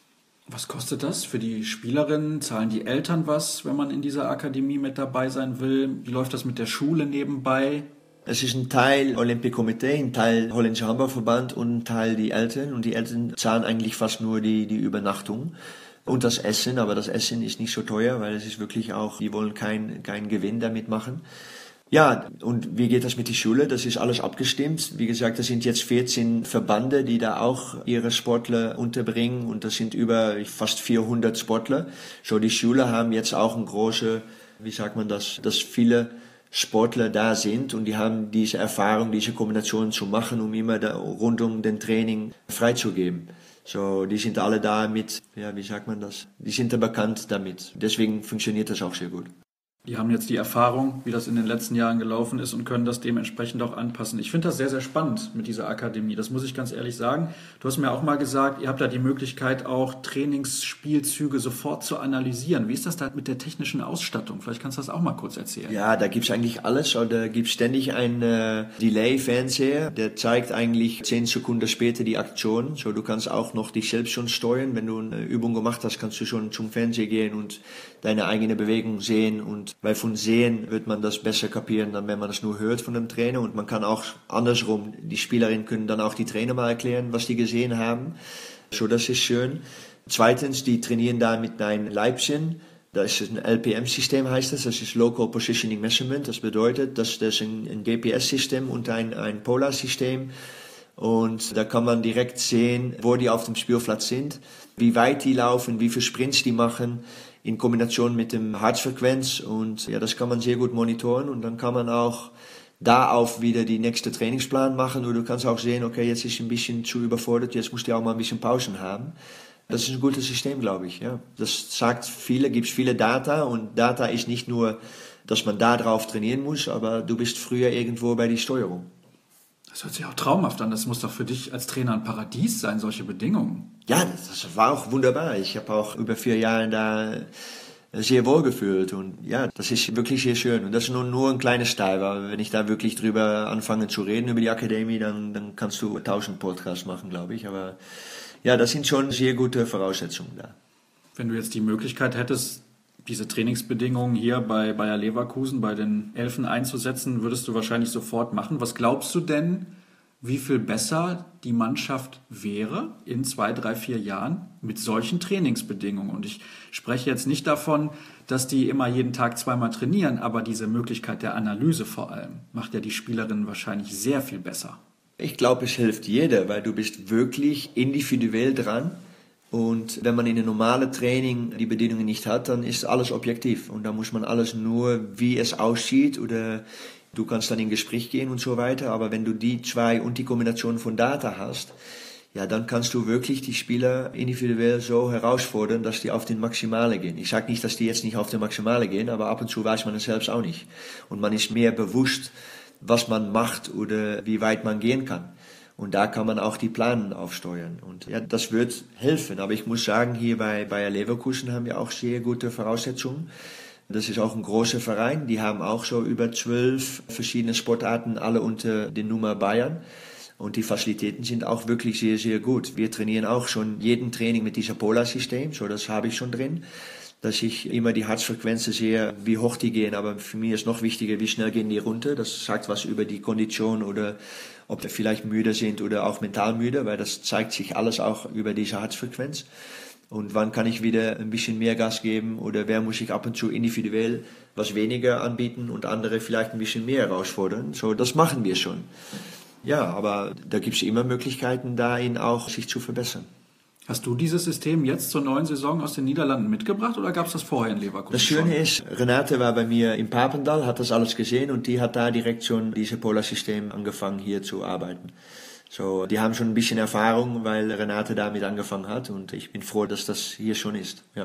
Was kostet das für die Spielerinnen? Zahlen die Eltern was, wenn man in dieser Akademie mit dabei sein will? Wie läuft das mit der Schule nebenbei? Es ist ein Teil Olympique-Komitee, ein Teil Holländischer Handballverband und ein Teil die Eltern. Und die Eltern zahlen eigentlich fast nur die Übernachtung und das Essen. Aber das Essen ist nicht so teuer, weil es ist wirklich auch, die wollen keinen Gewinn damit machen. Ja, und wie geht das mit der Schule? Das ist alles abgestimmt. Wie gesagt, das sind jetzt 14 Verbände, die da auch ihre Sportler unterbringen und das sind über fast 400 Sportler. So, die Schule haben jetzt auch eine große, wie sagt man das, dass viele Sportler da sind und die haben diese Erfahrung, diese Kombination zu machen, um immer da rund um den Training freizugeben. So, die sind alle da mit, ja, wie sagt man das? Die sind da bekannt damit. Deswegen funktioniert das auch sehr gut. Die haben jetzt die Erfahrung, wie das in den letzten Jahren gelaufen ist und können das dementsprechend auch anpassen. Ich finde das sehr, sehr spannend mit dieser Akademie. Das muss ich ganz ehrlich sagen. Du hast mir auch mal gesagt, ihr habt da die Möglichkeit, auch Trainingsspielzüge sofort zu analysieren. Wie ist das da mit der technischen Ausstattung? Vielleicht kannst du das auch mal kurz erzählen. Ja, da gibt's eigentlich alles. Da gibt's ständig einen Delay-Fernseher, der zeigt eigentlich 10 Sekunden später die Aktion. So, du kannst auch noch dich selbst schon steuern. Wenn du eine Übung gemacht hast, kannst du schon zum Fernseher gehen und deine eigene Bewegung sehen. Und weil von Sehen wird man das besser kapieren, dann wenn man das nur hört von dem Trainer. Und man kann auch andersrum, die Spielerinnen können dann auch die Trainer mal erklären, was die gesehen haben. So, das ist schön. Zweitens, die trainieren da mit einem Leibchen. Das ist ein LPM-System, heißt das. Das ist Local Positioning Measurement. Das bedeutet, dass das ein GPS-System und ein Polar-System. Und da kann man direkt sehen, wo die auf dem Spielplatz sind, wie weit die laufen, wie viele Sprints die machen, in Kombination mit dem Herzfrequenz. Und ja, das kann man sehr gut monitoren. Und dann kann man auch da auf wieder die nächste Trainingsplan machen. Oder du kannst auch sehen, okay, jetzt ist ein bisschen zu überfordert, jetzt musst du auch mal ein bisschen Pausen haben. Das ist ein gutes System, glaube ich. Ja. Das sagt viele, gibt viele Data. Und Data ist nicht nur, dass man da drauf trainieren muss, aber du bist früher irgendwo bei der Steuerung. Das hört sich auch traumhaft an. Das muss doch für dich als Trainer ein Paradies sein, solche Bedingungen. Ja, das war auch wunderbar. Ich habe auch über 4 Jahre da sehr wohl gefühlt. Und ja, das ist wirklich sehr schön. Und das ist nur ein kleines Teil. Weil wenn ich da wirklich drüber anfange zu reden, über die Akademie, dann kannst du 1000 Podcasts machen, glaube ich. Aber ja, das sind schon sehr gute Voraussetzungen da. Wenn du jetzt die Möglichkeit hättest, diese Trainingsbedingungen hier bei Bayer Leverkusen, bei den Elfen einzusetzen, würdest du wahrscheinlich sofort machen. Was glaubst du denn, wie viel besser die Mannschaft wäre in 2, 3, 4 Jahren mit solchen Trainingsbedingungen? Und ich spreche jetzt nicht davon, dass die immer jeden Tag 2-mal trainieren, aber diese Möglichkeit der Analyse vor allem macht ja die Spielerinnen wahrscheinlich sehr viel besser. Ich glaube, es hilft jeder, weil du bist wirklich individuell dran. Und wenn man in einem normalen Training die Bedingungen nicht hat, dann ist alles objektiv. Und da muss man alles nur, wie es aussieht, oder du kannst dann in Gespräch gehen und so weiter. Aber wenn du die 2 und die Kombination von Data hast, ja, dann kannst du wirklich die Spieler individuell so herausfordern, dass die auf den Maximale gehen. Ich sage nicht, dass die jetzt nicht auf den Maximale gehen, aber ab und zu weiß man es selbst auch nicht. Und man ist mehr bewusst, was man macht oder wie weit man gehen kann. Und da kann man auch die Pläne aufsteuern. Und ja, das wird helfen. Aber ich muss sagen, hier bei Bayer Leverkusen haben wir auch sehr gute Voraussetzungen. Das ist auch ein großer Verein. Die haben auch so über 12 verschiedene Sportarten, alle unter der Nummer Bayern. Und die Facilitäten sind auch wirklich sehr, sehr gut. Wir trainieren auch schon jeden Training mit diesem Polar-System. So, das habe ich schon drin. dass ich immer die Herzfrequenzen sehe, wie hoch die gehen. Aber für mich ist noch wichtiger, wie schnell gehen die runter. Das sagt was über die Kondition oder ob die vielleicht müde sind oder auch mental müde, weil das zeigt sich alles auch über diese Herzfrequenz. Und wann kann ich wieder ein bisschen mehr Gas geben oder wer muss ich ab und zu individuell was weniger anbieten und andere vielleicht ein bisschen mehr herausfordern. So, das machen wir schon. Ja, aber da gibt es immer Möglichkeiten, dahin auch sich zu verbessern. Hast du dieses System jetzt zur neuen Saison aus den Niederlanden mitgebracht oder gab es das vorher in Leverkusen? Das Schöne ist, Renate war bei mir in Papendal, hat das alles gesehen und die hat da direkt schon dieses Polar-System angefangen hier zu arbeiten. So, die haben schon ein bisschen Erfahrung, weil Renate damit angefangen hat und ich bin froh, dass das hier schon ist. Ja.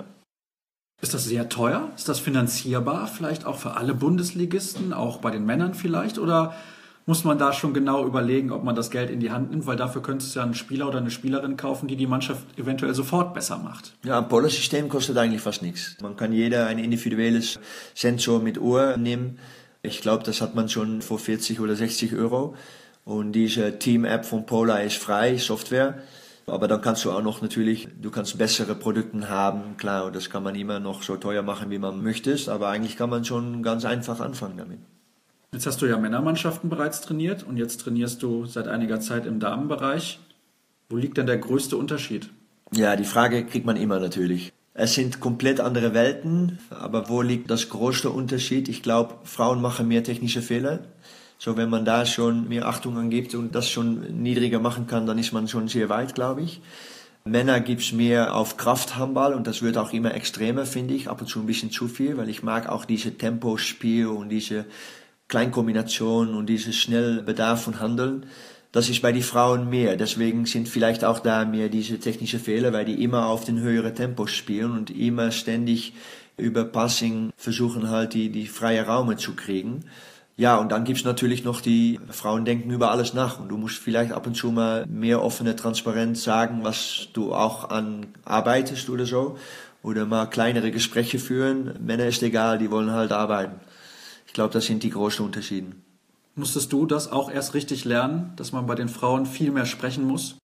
Ist das sehr teuer? Ist das finanzierbar? Vielleicht auch für alle Bundesligisten, auch bei den Männern vielleicht? Oder muss man da schon genau überlegen, ob man das Geld in die Hand nimmt? Weil dafür könntest du ja einen Spieler oder eine Spielerin kaufen, die Mannschaft eventuell sofort besser macht. Ja, ein Polar-System kostet eigentlich fast nichts. Man kann jeder ein individuelles Sensor mit Uhr nehmen. Ich glaube, das hat man schon für 40 oder 60 Euro. Und diese Team-App von Polar ist frei, Software. Aber dann kannst du auch noch natürlich, du kannst bessere Produkte haben. Klar, das kann man immer noch so teuer machen, wie man möchte. Aber eigentlich kann man schon ganz einfach anfangen damit. Jetzt hast du ja Männermannschaften bereits trainiert und jetzt trainierst du seit einiger Zeit im Damenbereich. Wo liegt denn der größte Unterschied? Ja, die Frage kriegt man immer natürlich. Es sind komplett andere Welten, aber wo liegt das größte Unterschied? Ich glaube, Frauen machen mehr technische Fehler. So, wenn man da schon mehr Achtung angibt und das schon niedriger machen kann, dann ist man schon sehr weit, glaube ich. Männer gibt es mehr auf Krafthandball und das wird auch immer extremer, finde ich. Ab und zu ein bisschen zu viel, weil ich mag auch diese Tempospiel und diese Kleinkombination und dieses schnell Bedarf von Handeln. Das ist bei den Frauen mehr. Deswegen sind vielleicht auch da mehr diese technischen Fehler, weil die immer auf den höheren Tempo spielen und immer ständig über Passing versuchen halt die freie Räume zu kriegen. Ja, und dann gibt's natürlich noch die Frauen denken über alles nach und du musst vielleicht ab und zu mal mehr offene Transparenz sagen, was du auch an arbeitest oder so oder mal kleinere Gespräche führen. Männer ist egal, die wollen halt arbeiten. Ich glaube, das sind die großen Unterschiede. Musstest du das auch erst richtig lernen, dass man bei den Frauen viel mehr sprechen muss?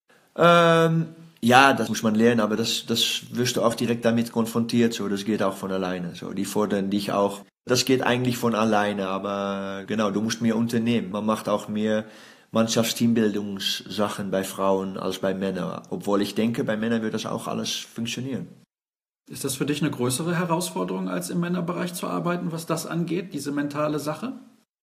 Ja, das muss man lernen, aber das wirst du auch direkt damit konfrontiert. So, das geht auch von alleine. So, die fordern dich auch. Das geht eigentlich von alleine, aber genau, du musst mehr unternehmen. Man macht auch mehr Mannschaftsteambildungssachen bei Frauen als bei Männern. Obwohl ich denke, bei Männern wird das auch alles funktionieren. Ist das für dich eine größere Herausforderung, als im Männerbereich zu arbeiten, was das angeht, diese mentale Sache?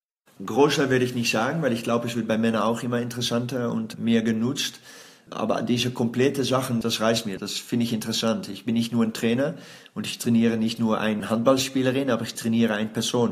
Größer werde ich nicht sagen, weil ich glaube, es wird bei Männern auch immer interessanter und mehr genutzt. Aber diese komplette Sachen, das reicht mir. Das finde ich interessant. Ich bin nicht nur ein Trainer und ich trainiere nicht nur eine Handballspielerin, aber ich trainiere eine Person.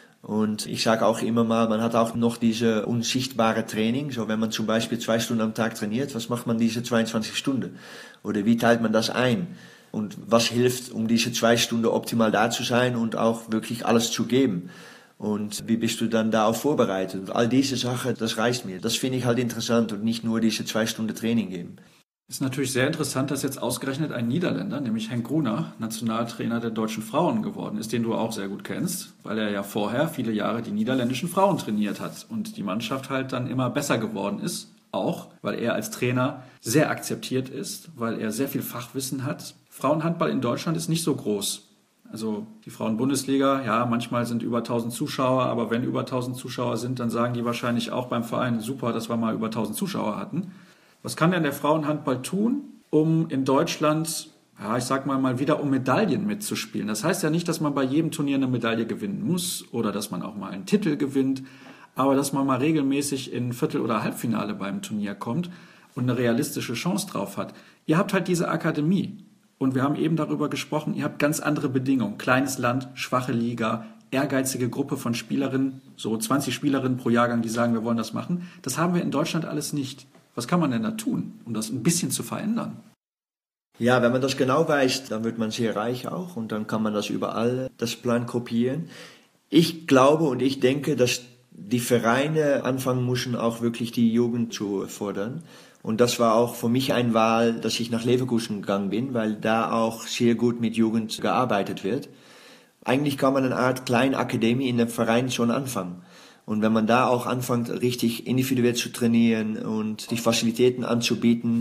Und ich sage auch immer mal, man hat auch noch diese unsichtbare Training. So, wenn man zum Beispiel 2 Stunden am Tag trainiert, was macht man diese 22 Stunden? Oder wie teilt man das ein? Und was hilft, um diese 2 Stunden optimal da zu sein und auch wirklich alles zu geben? Und wie bist du dann darauf vorbereitet? Und all diese Sachen, das reicht mir. Das finde ich halt interessant und nicht nur diese 2 Stunden Training geben. Ist natürlich sehr interessant, dass jetzt ausgerechnet ein Niederländer, nämlich Henk Gruner, Nationaltrainer der deutschen Frauen geworden ist, den du auch sehr gut kennst, weil er ja vorher viele Jahre die niederländischen Frauen trainiert hat und die Mannschaft halt dann immer besser geworden ist. Auch, weil er als Trainer sehr akzeptiert ist, weil er sehr viel Fachwissen hat. Frauenhandball in Deutschland ist nicht so groß. Also die Frauen-Bundesliga, ja, manchmal sind über 1000 Zuschauer, aber wenn über 1000 Zuschauer sind, dann sagen die wahrscheinlich auch beim Verein, super, dass wir mal über 1000 Zuschauer hatten. Was kann denn der Frauenhandball tun, um in Deutschland, ja, ich sag mal wieder um Medaillen mitzuspielen? Das heißt ja nicht, dass man bei jedem Turnier eine Medaille gewinnen muss oder dass man auch mal einen Titel gewinnt, aber dass man mal regelmäßig in Viertel- oder Halbfinale beim Turnier kommt und eine realistische Chance drauf hat. Ihr habt halt diese Akademie. Und wir haben eben darüber gesprochen, ihr habt ganz andere Bedingungen. Kleines Land, schwache Liga, ehrgeizige Gruppe von Spielerinnen, so 20 Spielerinnen pro Jahrgang, die sagen, wir wollen das machen. Das haben wir in Deutschland alles nicht. Was kann man denn da tun, um das ein bisschen zu verändern? Ja, wenn man das genau weiß, dann wird man sehr reich auch und dann kann man das überall, das Plan kopieren. Ich glaube und ich denke, dass die Vereine anfangen müssen, auch wirklich die Jugend zu fördern. Und das war auch für mich eine Wahl, dass ich nach Leverkusen gegangen bin, weil da auch sehr gut mit Jugend gearbeitet wird. Eigentlich kann man eine Art kleine Akademie in dem Verein schon anfangen. Und wenn man da auch anfängt, richtig individuell zu trainieren und die Facilitäten anzubieten,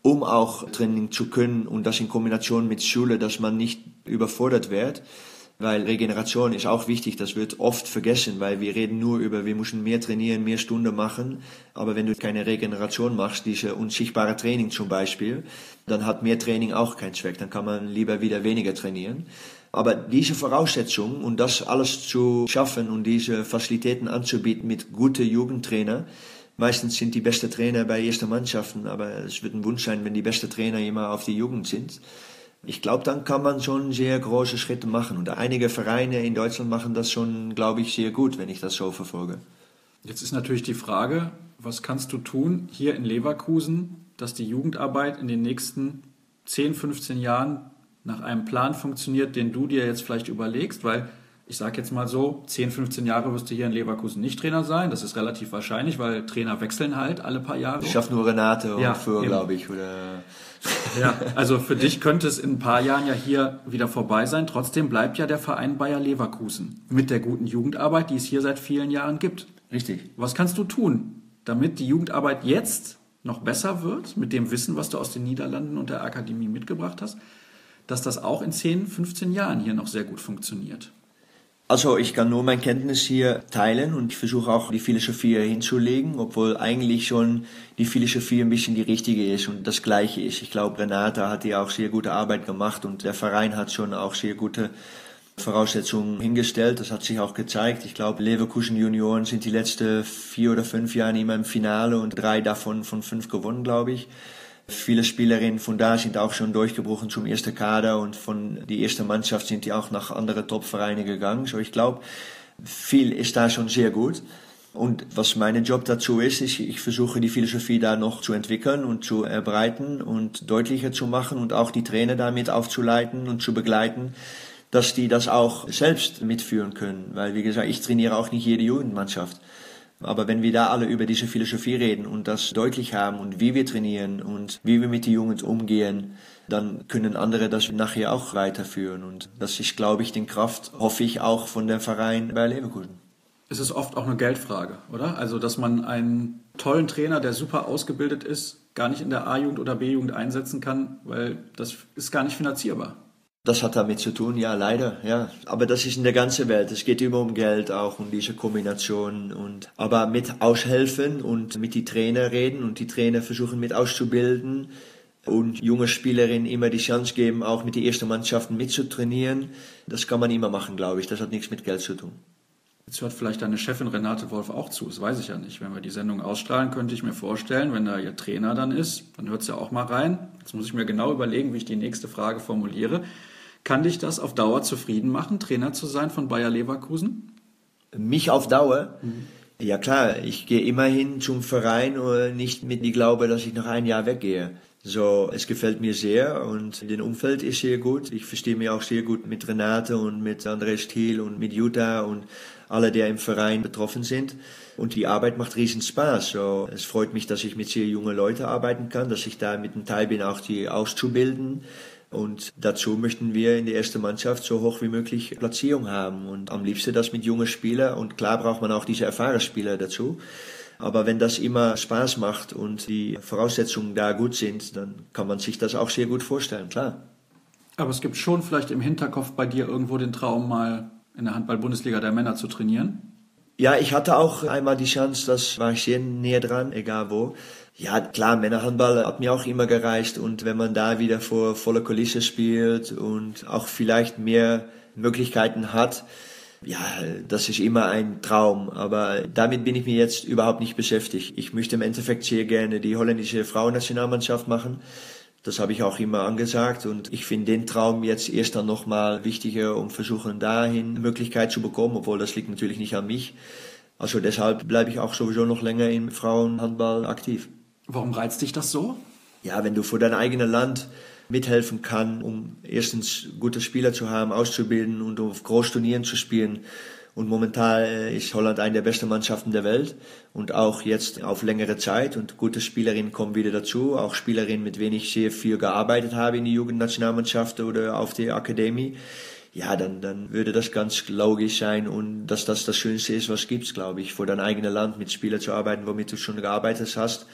um auch Training zu können und das in Kombination mit Schule, dass man nicht überfordert wird. Weil Regeneration ist auch wichtig, das wird oft vergessen, weil wir reden nur über, wir müssen mehr trainieren, mehr Stunden machen. Aber wenn du keine Regeneration machst, diese unsichtbare Training zum Beispiel, dann hat mehr Training auch keinen Zweck. Dann kann man lieber wieder weniger trainieren. Aber diese Voraussetzungen und das alles zu schaffen und diese Facilitäten anzubieten mit guten Jugendtrainern, meistens sind die besten Trainer bei ersten Mannschaften, aber es wird ein Wunsch sein, wenn die besten Trainer immer auf die Jugend sind. Ich glaube, dann kann man schon sehr große Schritte machen. Und einige Vereine in Deutschland machen das schon, glaube ich, sehr gut, wenn ich das so verfolge. Jetzt ist natürlich die Frage, was kannst du tun hier in Leverkusen, dass die Jugendarbeit in den nächsten 10, 15 Jahren nach einem Plan funktioniert, den du dir jetzt vielleicht überlegst? Weil ich sage jetzt mal so, 10, 15 Jahre wirst du hier in Leverkusen nicht Trainer sein. Das ist relativ wahrscheinlich, weil Trainer wechseln halt alle paar Jahre. Das schafft nur Renate und ja, für, glaube ich. Oder ja, also für dich könnte es in ein paar Jahren ja hier wieder vorbei sein. Trotzdem bleibt ja der Verein Bayer Leverkusen mit der guten Jugendarbeit, die es hier seit vielen Jahren gibt. Richtig. Was kannst du tun, damit die Jugendarbeit jetzt noch besser wird, mit dem Wissen, was du aus den Niederlanden und der Akademie mitgebracht hast, dass das auch in 10, 15 Jahren hier noch sehr gut funktioniert? Also ich kann nur meine Kenntnis hier teilen und ich versuche auch die Philosophie hinzulegen, obwohl eigentlich schon die Philosophie ein bisschen die richtige ist und das Gleiche ist. Ich glaube, Renata hat hier auch sehr gute Arbeit gemacht und der Verein hat schon auch sehr gute Voraussetzungen hingestellt. Das hat sich auch gezeigt. Ich glaube, Leverkusen Junioren sind die letzten 4 oder 5 Jahre immer im Finale und 3 davon von 5 gewonnen, glaube ich. Viele Spielerinnen von da sind auch schon durchgebrochen zum ersten Kader und von die erste Mannschaft sind die auch nach anderen Top-Vereine gegangen. So, ich glaube, viel ist da schon sehr gut. Und was mein Job dazu ist, ich versuche die Philosophie da noch zu entwickeln und zu erbreiten und deutlicher zu machen und auch die Trainer damit aufzuleiten und zu begleiten, dass die das auch selbst mitführen können. Weil, wie gesagt, ich trainiere auch nicht jede Jugendmannschaft. Aber wenn wir da alle über diese Philosophie reden und das deutlich haben und wie wir trainieren und wie wir mit den Jugend umgehen, dann können andere das nachher auch weiterführen. Und das ist, glaube ich, die Kraft, hoffe ich, auch von dem Verein bei Leverkusen. Es ist oft auch eine Geldfrage, oder? Also, dass man einen tollen Trainer, der super ausgebildet ist, gar nicht in der A-Jugend oder B-Jugend einsetzen kann, weil das ist gar nicht finanzierbar. Das hat damit zu tun, ja, leider, ja. Aber das ist in der ganzen Welt. Es geht immer um Geld auch, um diese Kombination aber mit aushelfen und mit die Trainer reden und die Trainer versuchen mit auszubilden und junge Spielerinnen immer die Chance geben, auch mit den ersten Mannschaften mitzutrainieren. Das kann man immer machen, glaube ich. Das hat nichts mit Geld zu tun. Jetzt hört vielleicht deine Chefin Renate Wolf auch zu, das weiß ich ja nicht. Wenn wir die Sendung ausstrahlen, könnte ich mir vorstellen, wenn da ihr Trainer dann ist, dann hört sie ja auch mal rein. Jetzt muss ich mir genau überlegen, wie ich die nächste Frage formuliere. Kann dich das auf Dauer zufrieden machen, Trainer zu sein von Bayer Leverkusen? Mich auf Dauer? Ja klar, ich gehe immerhin zum Verein und nicht mit dem Glaube, dass ich nach einem Jahr weggehe. So, es gefällt mir sehr und das Umfeld ist sehr gut. Ich verstehe mich auch sehr gut mit Renate und mit André Stiel und mit Jutta und alle, die im Verein betroffen sind. Und die Arbeit macht riesen Spaß. So, es freut mich, dass ich mit sehr jungen Leuten arbeiten kann, dass ich da mit einem Teil bin, auch die auszubilden. Und dazu möchten wir in der ersten Mannschaft so hoch wie möglich Platzierung haben. Und am liebsten das mit jungen Spielern. Und klar braucht man auch diese erfahrenen Spieler dazu. Aber wenn das immer Spaß macht und die Voraussetzungen da gut sind, dann kann man sich das auch sehr gut vorstellen, klar. Aber es gibt schon vielleicht im Hinterkopf bei dir irgendwo den Traum, mal in der Handball-Bundesliga der Männer zu trainieren? Ja, ich hatte auch einmal die Chance, das war ich sehr näher dran, egal wo. Ja, klar, Männerhandball hat mir auch immer gereicht und wenn man da wieder vor voller Kulisse spielt und auch vielleicht mehr Möglichkeiten hat, ja, das ist immer ein Traum, aber damit bin ich mir jetzt überhaupt nicht beschäftigt. Ich möchte im Endeffekt sehr gerne die holländische Frauennationalmannschaft machen. Das habe ich auch immer angesagt und ich finde den Traum jetzt erst dann nochmal wichtiger, um versuchen dahin eine Möglichkeit zu bekommen, obwohl das liegt natürlich nicht an mich. Also deshalb bleibe ich auch sowieso noch länger im Frauenhandball aktiv. Warum reizt dich das so? Ja, wenn du für dein eigenes Land mithelfen kannst, um erstens gute Spieler zu haben, auszubilden und auf Großturnieren zu spielen. Und momentan ist Holland eine der besten Mannschaften der Welt und auch jetzt auf längere Zeit und gute Spielerinnen kommen wieder dazu, auch Spielerinnen, mit denen ich sehr viel gearbeitet habe in die Jugendnationalmannschaft oder auf der Akademie. Ja, dann würde das ganz logisch sein und dass das das Schönste ist, was gibt's, glaube ich, für dein eigenes Land mit Spielern zu arbeiten, womit du schon gearbeitet hast.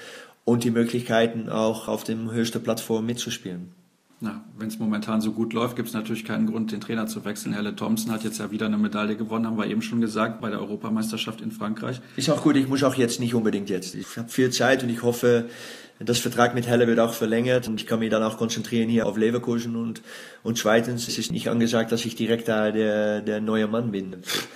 und die Möglichkeiten auch auf dem höchsten Plattform mitzuspielen. Na, wenn es momentan so gut läuft, gibt es natürlich keinen Grund, den Trainer zu wechseln. Helle Thompson hat jetzt ja wieder eine Medaille gewonnen, haben wir eben schon gesagt, bei der Europameisterschaft in Frankreich. Ist auch gut, ich muss auch jetzt nicht unbedingt jetzt. Ich habe viel Zeit und ich hoffe, das Vertrag mit Helle wird auch verlängert und ich kann mich dann auch konzentrieren hier auf Leverkusen und zweitens, es ist nicht angesagt, dass ich direkt da der neue Mann bin.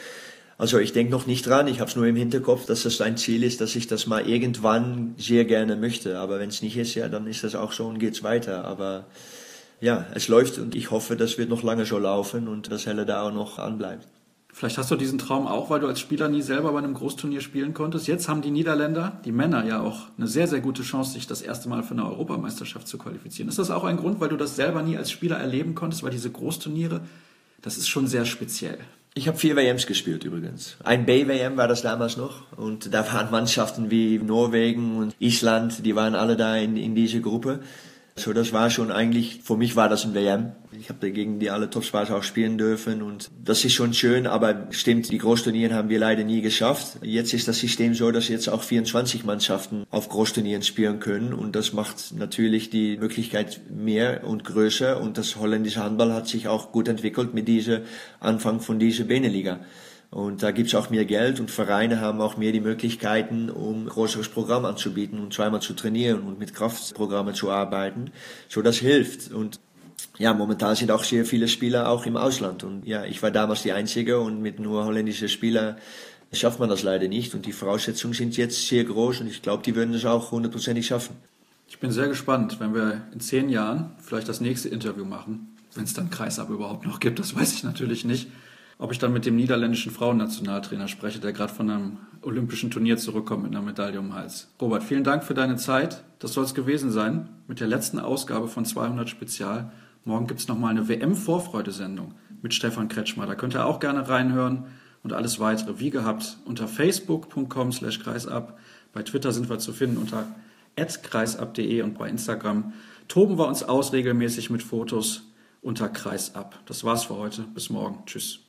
Also ich denke noch nicht dran, ich habe es nur im Hinterkopf, dass das ein Ziel ist, dass ich das mal irgendwann sehr gerne möchte. Aber wenn es nicht ist, ja, dann ist das auch so und geht's weiter. Aber ja, es läuft und ich hoffe, das wird noch lange so laufen und dass Helle da auch noch anbleibt. Vielleicht hast du diesen Traum auch, weil du als Spieler nie selber bei einem Großturnier spielen konntest. Jetzt haben die Niederländer, die Männer, ja auch eine sehr, sehr gute Chance, sich das erste Mal für eine Europameisterschaft zu qualifizieren. Ist das auch ein Grund, weil du das selber nie als Spieler erleben konntest? Weil diese Großturniere, das ist schon sehr speziell. Ich habe 4 WMs gespielt übrigens. Ein B-WM war das damals noch und da waren Mannschaften wie Norwegen und Island, die waren alle da in dieser Gruppe. So, das war schon eigentlich, für mich war das ein WM. Ich habe gegen die alle Topstars auch spielen dürfen und das ist schon schön, aber stimmt, die Großturniere haben wir leider nie geschafft. Jetzt ist das System so, dass jetzt auch 24 Mannschaften auf Großturnieren spielen können und das macht natürlich die Möglichkeit mehr und größer und das holländische Handball hat sich auch gut entwickelt mit diesem Anfang von dieser Beneliga. Und da gibt's auch mehr Geld und Vereine haben auch mehr die Möglichkeiten, um ein größeres Programm anzubieten und zweimal zu trainieren und mit Kraftprogrammen zu arbeiten. So, das hilft. Und ja, momentan sind auch sehr viele Spieler auch im Ausland. Und ja, ich war damals die Einzige und mit nur holländischen Spielern schafft man das leider nicht. Und die Voraussetzungen sind jetzt sehr groß und ich glaube, die würden es auch 100% schaffen. Ich bin sehr gespannt, wenn wir in 10 Jahren vielleicht das nächste Interview machen, wenn es dann Kreisab überhaupt noch gibt, das weiß ich natürlich nicht. Ob ich dann mit dem niederländischen Frauennationaltrainer spreche, der gerade von einem olympischen Turnier zurückkommt mit einer Medaille um den Hals. Robert, vielen Dank für deine Zeit. Das soll es gewesen sein mit der letzten Ausgabe von 200 Spezial. Morgen gibt es nochmal eine WM-Vorfreudesendung mit Stefan Kretschmer. Da könnt ihr auch gerne reinhören und alles weitere, wie gehabt, unter facebook.com/kreisab. Bei Twitter sind wir zu finden unter @kreisab.de und bei Instagram toben wir uns aus regelmäßig mit Fotos unter kreisab. Das war's für heute. Bis morgen. Tschüss.